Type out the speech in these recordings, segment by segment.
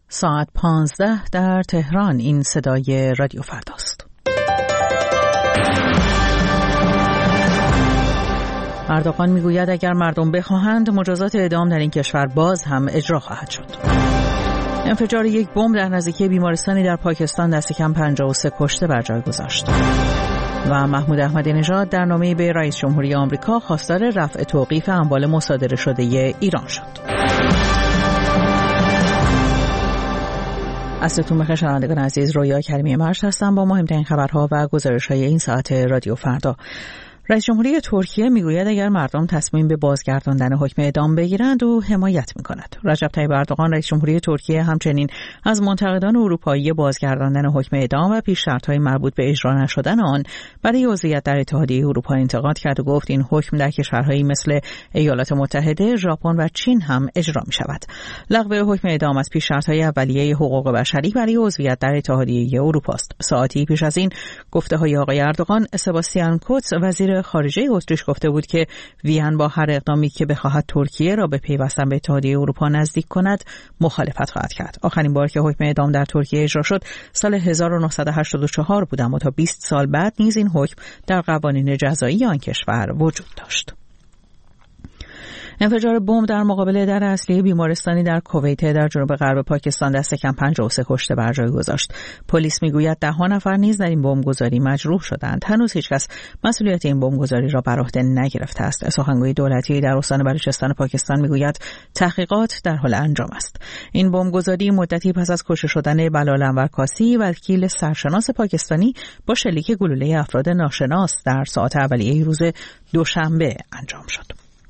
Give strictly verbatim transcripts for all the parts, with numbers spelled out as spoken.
ساعت پانزده در تهران. این صدای رادیو فرداست. اردوغان میگوید اگر مردم بخواهند مجازات اعدام در این کشور باز هم اجرا خواهد شد. انفجار یک بمب در نزدیکی بیمارستانی در پاکستان دست کم پنجاه و سه کشته بر جای گذاشت. و محمود احمدی نژاد در نامه‌ای به رئیس جمهوری آمریکا خواستار رفع توقیف اموال مصادره شده ایران شد. عصرتون بخیر شنوندگان عزیز، رویا کریمی مرج هستم با مهمترین خبرها و گزارش‌های این ساعت رادیو فردا. رئیس جمهوری ترکیه میگوید اگر مردم تصمیم به بازگرداندن حکم اعدام بگیرند او حمایت میکند. رجب طیب اردوغان رئیس جمهوری ترکیه همچنین از منتقدان اروپایی بازگرداندن حکم اعدام و پیش شرط‌های مربوط به اجرا نشدن آن برای عضویت در اتحادیه اروپا انتقاد کرد و گفت این حکم در کشورهایی مثل ایالات متحده، ژاپن و چین هم اجرا میشود. لغو حکم اعدام از پیش شرط‌های اولیه حقوق بشری برای عضویت در اتحادیه اروپا است. ساعتی پیش از این گفته‌های آقای اردوغان، سباستیان کوتس وزیر خارجه اتریش گفته بود که وین با هر اقدامی که بخواهد ترکیه را به پیوستن به اتحادیه اروپا نزدیک کند مخالفت خواهد کرد. آخرین بار که حکم اعدام در ترکیه اجرا شد سال هزار و نهصد و هشتاد و چهار بود، اما تا بیست سال بعد نیز این حکم در قوانین جزایی آن کشور وجود داشت. انفجار بمب در مقابل در اصلی بیمارستانی در کویت در جنوب غرب پاکستان دست کم پنجاه و سه کشته بر جای گذاشت. پلیس میگوید ده ها نفر نیز در این بمبگذاری مجروح شدند. هنوز هیچ کس مسئولیت این بمبگذاری را بر عهده نگرفته است. سخنگوی دولتی در استان بلوچستان پاکستان میگوید تحقیقات در حال انجام است. این بمبگذاری مدتی پس از کشته شدن بلال انور کاسی، وکیل سرشناس پاکستانی، با شلیک گلوله افراد ناشناس در ساعات اولیه روز دوشنبه انجام شد.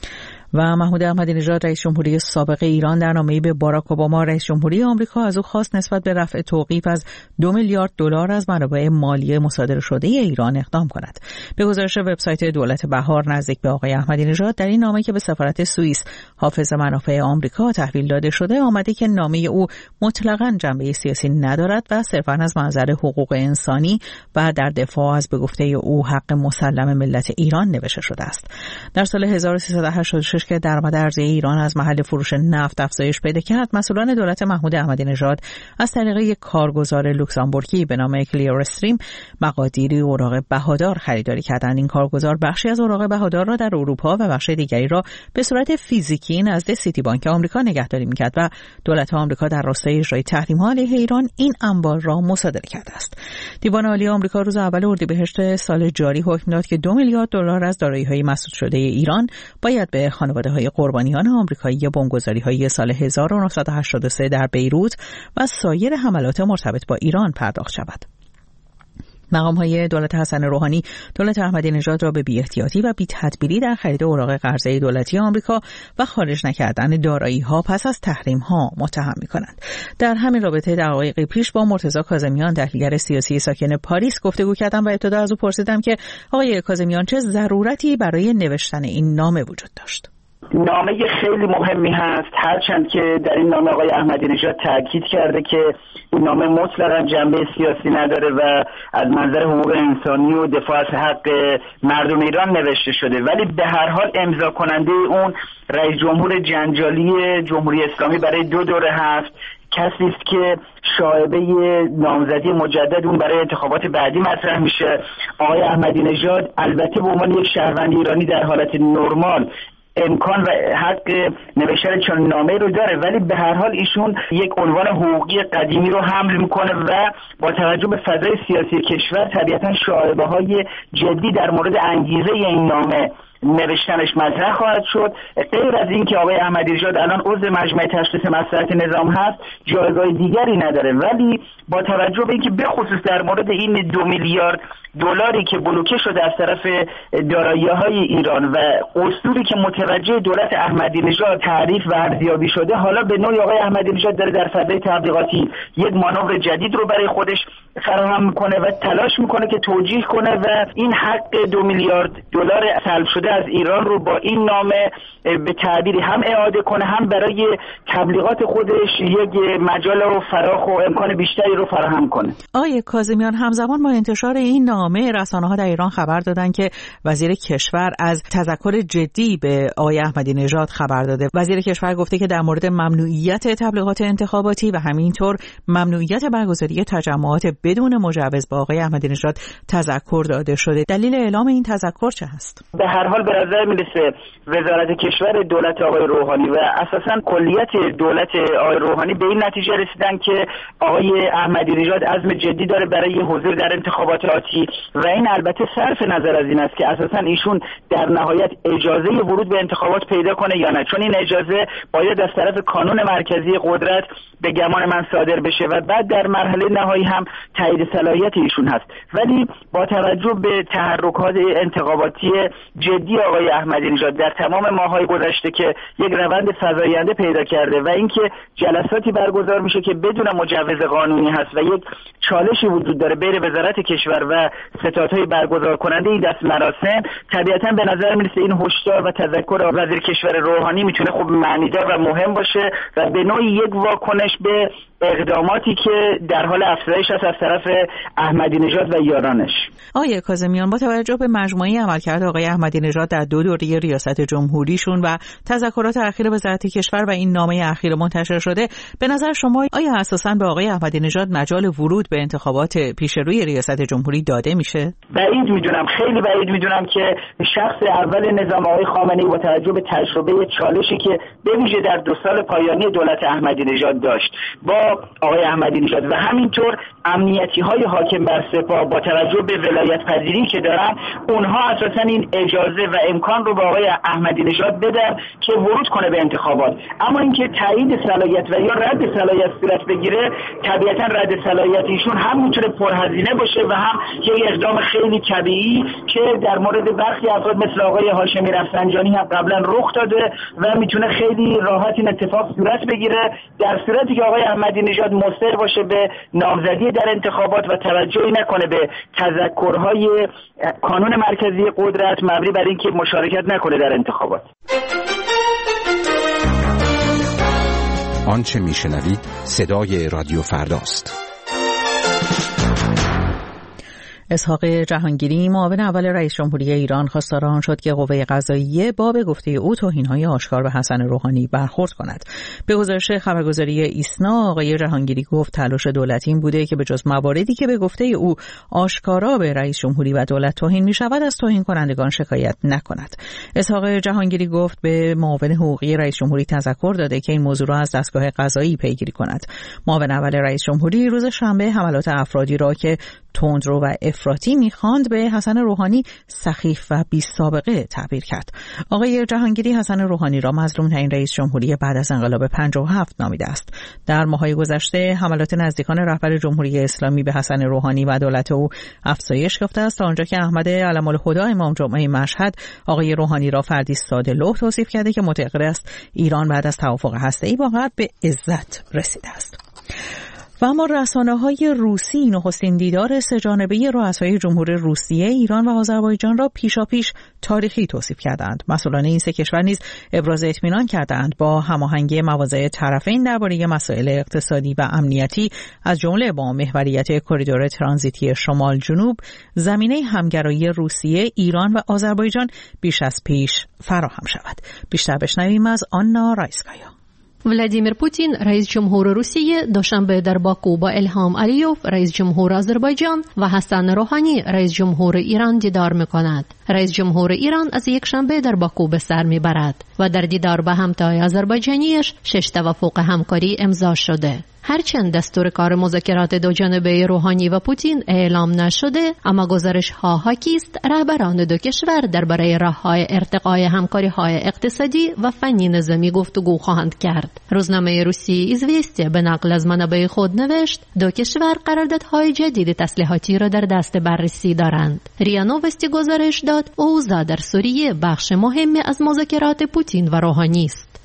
و محمود احمدی نژاد رئیس جمهوری سابق ایران در نامه‌ای به باراک اوباما رئیس جمهوری آمریکا از او خواست نسبت به رفع توقیف از دو میلیارد دلار از منابع مالی مصادره شده ایران اقدام کند. به گزارش وبسایت دولت بهار نزدیک به آقای احمدی نژاد در این نامه که به سفارت سوئیس حافظ منافع آمریکا تحویل داده شده آمده که نامه او مطلقاً جنبه سیاسی ندارد و صرفاً از منظر حقوق انسانی و در دفاع از به گفته او حق مسلم ملت ایران نوشته شده است. در سال هزار و سیصد و هشتاد و شش که درآمد ارزی ایران از محل فروش نفت افزایش پیدا کرد، مسئولان دولت محمود احمدی نژاد از طریق یک کارگزار لوکزامبورگی به نام کلیر استریم مقادیری اوراق بهادار خریداری کردند. این کارگزار بخشی از اوراق بهادار را در اروپا و بخش دیگری را به صورت فیزیکی نزد سیتی بانک آمریکا نگهداری می‌کرد و دولت آمریکا در راستای اجرای تحریم‌ها علیه ایران این اموال را مصادره کرده است. دیوان عالی آمریکا روز اول اردیبهشت سال جاری حکم داد که دو میلیارد دلار از دارایی‌های مسدود شده ایران باید به خانواده های قربانیان آمریکایی بمبگذاری‌های سال هزار و نهصد و هشتاد و سه در بیروت و سایر حملات مرتبط با ایران پرداخت شود. مقام‌های دولت حسن روحانی دولت احمدی نژاد را به بی‌احتیاطی و بی‌تدبیری در خرید اوراق قرضه دولتی آمریکا و خارج نکردن دارایی‌ها پس از تحریم‌ها متهم می‌کنند. در همین رابطه دقایقی پیش با مرتضی کاظمیان تحلیلگر سیاسی ساکن پاریس گفتگو کردم و ابتدا از او پرسیدم که آقای کاظمیان چه ضرورتی برای نوشتن این نامه وجود داشت؟ نامه خیلی مهمی هست، هرچند که در این نامه آقای احمدی نژاد تاکید کرده که این نامه مطلقاً جنبه سیاسی نداره و از منظر حقوق انسانی و دفاع از حق مردم ایران نوشته شده، ولی به هر حال امضا کننده اون رئیس جمهور جنجالی جمهوری اسلامی برای دو دوره هست، کسی است که شایبه نامزدی مجدد اون برای انتخابات بعدی مطرح میشه. آقای احمدی نژاد البته به عنوان یک شهروند ایرانی در حالت نرمال امکان و حق نوشتن چنین نامه رو داره، ولی به هر حال ایشون یک عنوان حقوقی قدیمی رو حمل میکنه و با توجه به فضای سیاسی کشور طبیعتا شایبه‌های جدی در مورد انگیزه این نامه نوشتنش مطرح خواهد شد. غیر از این که آقای احمدی نژاد الان عضو مجمع تشخیص مصلحت نظام هست جایگاه دیگری نداره، ولی با توجه به اینکه به خصوص در مورد این دو میلیارد دلاری که بلوکه شده از طرف دارایی‌های ایران و اصولی که متوجه دولت احمدی نژاد تعریف و ارزیابی شده، حالا به نوعی آقای احمدی نژاد داره در فضای تبلیغاتی یک مانور جدید رو برای خودش فراهم میکنه و تلاش میکنه که توجیه کنه و این حق دو میلیارد دلار سلب شده از ایران رو با این نامه به تعبیری هم اعاده کنه، هم برای تبلیغات خودش یک مجال رو فراخ و امکان بیشتری رو فراهم کنه. آقای کاظمیان، همزمان با انتشار این نامه رسانه‌ها در ایران خبر دادن که وزیر کشور از تذکر جدی به آقای احمدی نژاد خبر داده. وزیر کشور گفته که در مورد ممنوعیت تبلیغات انتخاباتی و همینطور ممنوعیت برگزاری تجمعات بدون مجوز با آقای احمدی نژاد تذکر داده شده. دلیل اعلام این تذکر چه هست؟ به هر حال به نظر میرسه وزارت کشور دولت آقای روحانی و اساساً کلیت دولت آقای روحانی به این نتیجه رسیدن که آقای احمدی نژاد عزم جدی داره برای حضور در انتخابات آتی و این البته صرف نظر از این است که اساساً ایشون در نهایت اجازه ورود به انتخابات پیدا کنه یا نه، چون این اجازه باید از طرف کانون مرکزی قدرت به گمان من صادر بشه و بعد در مرحله نهایی هم تایید صلاحیت ایشون هست. ولی با توجه به تحرکات انتخاباتی جدی آقای احمدی نژاد در تمام ماه‌های گذشته که یک روند فزاینده پیدا کرده و اینکه جلساتی برگزار میشه که بدون مجوز قانونی هست و یک چالشی وجود داره بین وزارت کشور و ستادهای برگزار کننده این دست مراسم، طبیعتاً به نظر میرسه این هشدار و تذکر وزیر کشور روحانی میتونه خوب معنیدار و مهم باشه و به نوعی یک واکنش به اقداماتی که در حال افزایش است از طرف احمدی نژاد و یارانش. آقای کاظمیان، با توجه به مجموعه عملکرد آقای احمدی نژاد در دو دوره ریاست جمهوریشون و تذکرات اخیر وزارت کشور و این نامه اخیر منتشر شده، به نظر شما آیا اساساً به آقای احمدی نژاد مجال ورود به انتخابات پیش روی ریاست جمهوری داده میشه؟ بعید میدونم، خیلی بعید میدونم که شخص اول نظام آقای خامنه‌ای با توجه به تجربه چالشی که به ویژه در دو سال پایانی دولت احمدی نژاد داشت با آقای احمدی نژاد و همینطور امنیتی های حاکم بر سپاه با توجه به ولایت پذیری که دارن، اونها اساسا این اجازه و امکان رو به آقای احمدی نژاد بدن که ورود کنه به انتخابات. اما اینکه تایید صلاحیت و یا رد صلاحیت صورت بگیره، طبیعتا رد صلاحیت ایشون هم میتونه پرهزینه باشه و هم یک اقدام خیلی طبیعی که در مورد برخی افراد مثل آقای هاشمی رفسنجانی هم قبلا رخ داده و میتونه خیلی راحت این اتفاق صورت بگیره در صورتی که آقای احمدی نژاد مصر باشه به نامزدی در انتخابات و توجهی نکنه به تذکرهای کانون مرکزی قدرت مبنی بر اینکه مشارکت نکنه در انتخابات. آنچه میشنوید صدای رادیو فرداست. اسحاق جهانگیری، معاون اول رئیس جمهوری ایران، خواستار آن شد که قوه قضاییه با به گفته او توهین‌های آشکار به حسن روحانی برخورد کند. به گزارش خبرگزاری ایسنا، آقای جهانگیری گفت تلاش دولت این بوده که به جز مواردی که به گفته او آشکارا به رئیس جمهوری و دولت توهین می‌شود، از توهین کنندگان شکایت نکند. اسحاق جهانگیری گفت به معاون حقوقی رئیس جمهوری تذکر داده که این موضوع را از دستگاه قضایی پیگیری کند. معاون اول رئیس جمهوری روز شنبه حملات افرادی را که تندرو و افراطی می‌خواند به حسن روحانی سخیف و بی‌سابقه تعبیر کرد. آقای جهانگیری حسن روحانی را مظلوم‌ترین رئیس جمهوری بعد از انقلاب پنجاه و هفت نامیده است. در ماه‌های گذشته حملات نزدیکان رهبر جمهوری اسلامی به حسن روحانی و دولت او افزایش یافته است، تا آنجا که احمد علم‌الهدی امام جمعه مشهد آقای روحانی را فردی ساده‌لوح توصیف کرده که معتقد است ایران بعد از توافق هسته‌ای با غرب به عزت رسیده است. و اما رسانه‌های روسی نخستین دیدار سه‌جانبه رؤسای جمهور روسیه، ایران و آذربایجان را پیشاپیش تاریخی توصیف کردند. مسئولان این سه کشور نیز ابراز اطمینان کردند با هماهنگی مواضع طرفین درباره مسائل اقتصادی و امنیتی، از جمله با محوریت کریدور ترانزیتی شمال جنوب، زمینه همگرایی روسیه، ایران و آذربایجان بیش از پیش فراهم شود. بیشتر بشنویم از آنا رایسکایا. ولادیمیر پوتین رئیس جمهور روسیه دوشنبه در باکو با الهام علیوف رئیس جمهور آذربایجان و حسن روحانی رئیس جمهور ایران دیدار می‌کند. رئیس جمهور ایران از یک شنبه در باکو به سر می‌برد و در دیدار با همتای آذربایجانیش شش توافق همکاری امضا شده. هرچند دستور کار مذاکرات دو جانبه روحانی و پوتین اعلام نشده، اما گزارش‌ها حاکی است رهبران دو کشور درباره راه‌های ارتقای همکاری‌های اقتصادی و فنی نظامی گفتگو خواهند کرد. روزنامه روسی ایزویستیا به نقل از منابع خود نوشت دو کشور قراردادهای جدید تسلیحاتی را در دست بررسی دارند. ریا نووستی گزارش داد اوضاع در سوریه بخش مهمی از مذاکرات پوتین و روحانی است.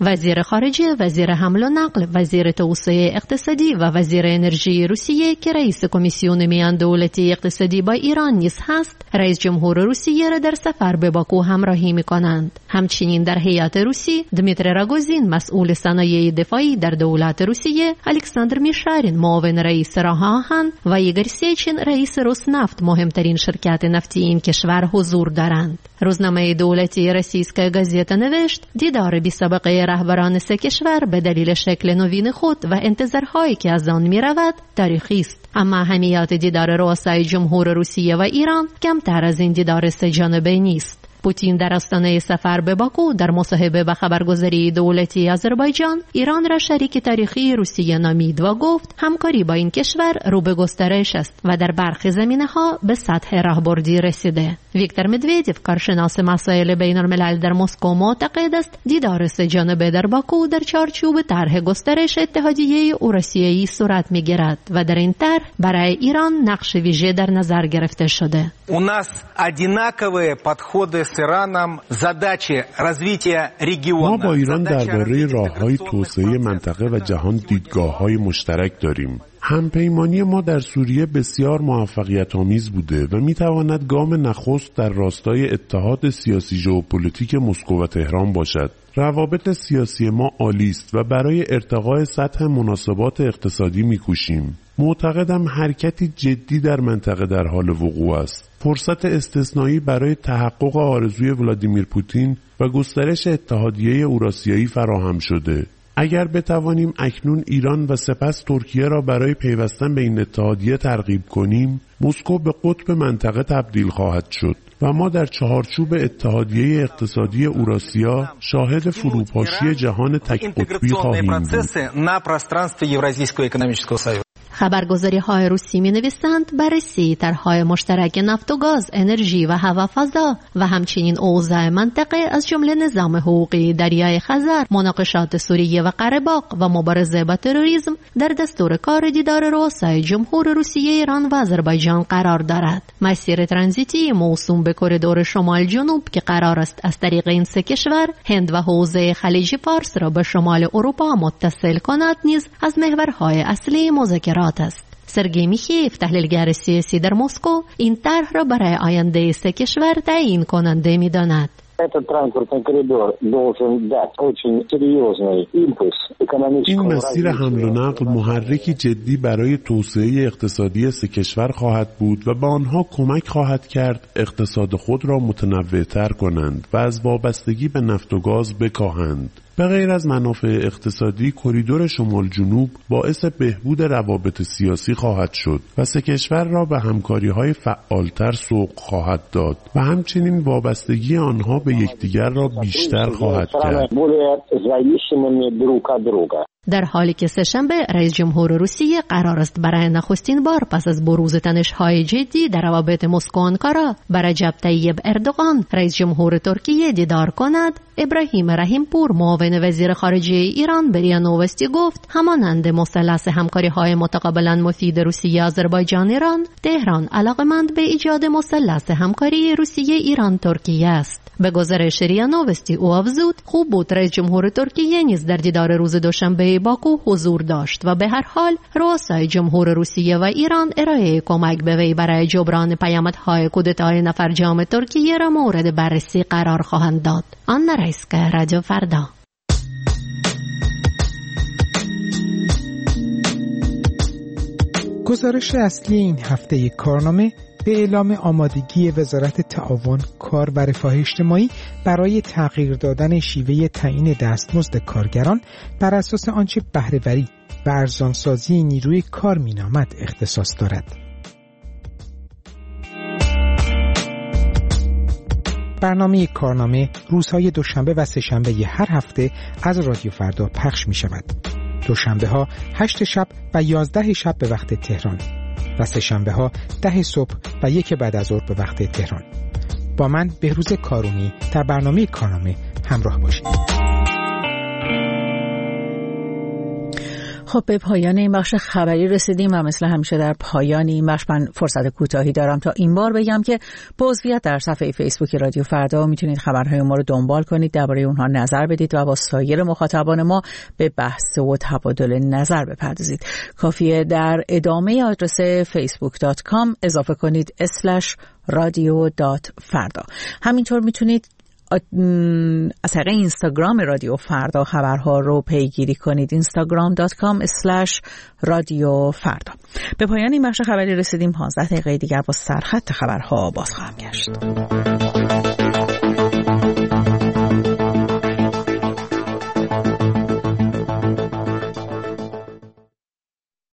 وزیر خارجه، وزیر حمل و نقل، وزیر توسعه اقتصادی و وزیر انرژی روسیه که رئیس کمیسیون میان دولتی اقتصادی با ایران نیز هست، رئیس جمهور روسیه را در سفر به باکو همراهی می‌کنند. همچنین در هیئت روسی دمیتری راگوزین مسئول صنایع دفاعی در دولت روسیه، الکساندر میشارین معاون رئیس راه آهن و ایگور سیچین رئیس روسنفت مهمترین شرکت نفتی این کشور حضور دارند. روزنامه دولتی روسیسکا گازета نوشت دیدار بی سابقه رهبران سه کشور به دلیل شکل نوین خود و انتظارهایی که از آن می رود تاریخی است. اما اهمیت دیدار رؤسای جمهور روسیه و ایران کمتر از این دیدار سه جانبه نیست. پوتین در آستانه سفر به باکو در مصاحبه با خبرگزاری دولتی آذربایجان ایران را شریک تاریخی روسیه نامید و گفت همکاری با این کشور رو به گسترش است و در برخی زمینه‌ها به سطح راهبردی رسیده. ویکتور مدویدیو کارشناس مسائل بین‌الملل در مسکو معتقد است دیدار سه جانبه در باکو در چارچوب طرح گسترش اتحادیه اوراسیایی صورت می‌گیرد و در این طرح برای ایران نقش ویژه در نظر گرفته شده. У нас одинаковые подходы с Ираном, задачи развития региона. ما با ایران درباره راه‌های توسعه منطقه و جهان دیدگاه‌های مشترک داریم. همپیمانی ما در سوریه بسیار موفقیت‌آمیز بوده و می‌تواند گام نخست در راستای اتحاد سیاسی ژئوپلیتیک مسکو و تهران باشد. روابط سیاسی ما عالی است و برای ارتقاء سطح مناسبات اقتصادی می‌کوشیم. معتقدم حرکتی جدی در منطقه در حال وقوع است. فرصت استثنایی برای تحقق آرزوی ولادیمیر پوتین و گسترش اتحادیه اوراسیایی فراهم شده. اگر بتوانیم اکنون ایران و سپس ترکیه را برای پیوستن به این اتحادیه ترغیب کنیم، مسکو به قطب منطقه تبدیل خواهد شد و ما در چهارچوب اتحادیه اقتصادی اوراسیا شاهد فروپاشی جهان تک قطبی خواهیم بود. خبرگزاری های روسی می نویسند بررسی طرح‌های مشترک نفت و گاز، انرژی و هوافضا و همچنین اوضاع منطقه از جمله نظام حقوقی دریای خزر، مناقشات سوریه و قره باغ و مبارزه با تروریسم در دستور کار دیدار رؤسای جمهور روسیه، ایران و آذربایجان قرار دارد. مسیر ترانزیتی موسوم به کریدور شمال جنوب که قرار است از طریق این سه کشور هند و حوزه خلیج فارس را به شمال اروپا متصل کند نیز از محورهای اصلی مذاکرات است. سرگئی میخیف تحلیلگر سیاسی در مسکو این طرح را برای آینده سه کشور تعیین کننده می‌داند. این مسیر حمل و نقل محرکی جدی برای توسعه اقتصادی سه کشور خواهد بود و به آنها کمک خواهد کرد اقتصاد خود را متنوع‌تر کنند و از وابستگی به نفت و گاز بکاهند. به غیر از منافع اقتصادی، کریدور شمال جنوب باعث بهبود روابط سیاسی خواهد شد و سه کشور را به همکاری‌های فعالتر سوق خواهد داد و همچنین وابستگی آنها به یکدیگر را بیشتر خواهد کرد. در حالی که سه‌شنبه رئیس جمهور روسیه قرار است برای نخستین بار پس از بروز تنش‌های جدی در روابط مسکو و آنکارا با رجب طیب اردوغان رئیس جمهور ترکیه دیدار کند، ابراهیم رحیم پور معاون وزیر خارجه ایران به ریا نووستی گفت همانند مثلث همکاری‌های متقابلا مفید روسیه، آذربایجان، ایران، تهران علاقمند به ایجاد مثلث همکاری روسیه، ایران، ترکیه است. به گزارش ریا نووستی او افزود خوب بود رئیس جمهور ترکیه نیز در دیدار روز دوشنبه باکو حضور داشت و به هر حال رؤسای جمهور روسیه و ایران ارائه کمک به وی برای جبران پیامدهای کودتای نفرجام ترکیه را مورد بررسی قرار خواهند داد. آن رئیسکا رادیو فردا. گزارش اصلی این هفته کارنامه به اعلام آمادگی وزارت تعاون، کار و رفاه اجتماعی برای تغییر دادن شیوه تعیین دستمزد کارگران بر اساس آنچه بهره‌وری و ارزانسازی نیروی کار مینامد اختصاص دارد. برنامه کارنامه روزهای دوشنبه و سه‌شنبه هر هفته از رادیو فردا پخش می شود. دوشنبه ها هشت شب و یازده شب به وقت تهران و سه‌شنبه ها ده صبح و یک بعد از ظهر به وقت تهران. با من بهروز کارونی در برنامه کارنامه همراه باشید. خب به پایان این بخش خبری رسیدیم و مثل همیشه در پایان این بخش من فرصت کوتاهی دارم تا این بار بگم که با عضویت در صفحه فیسبوک رادیو فردا میتونید خبرهای ما رو دنبال کنید، درباره اونها نظر بدید و با سایر مخاطبان ما به بحث و تبادل نظر بپردازید. کافیه در ادامه آدرس فیسبوک دات کام اضافه کنید اسلش رادیو دات فردا. همینطور میتونید از طریق اینستاگرام رادیو فردا خبرها رو پیگیری کنید، اینستاگرام دات کام اسلش رادیو فردا. به پایان این بخش خبری رسیدیم. پانزده دقیقه دیگر با سرخط خبرها باز خواهم گشت.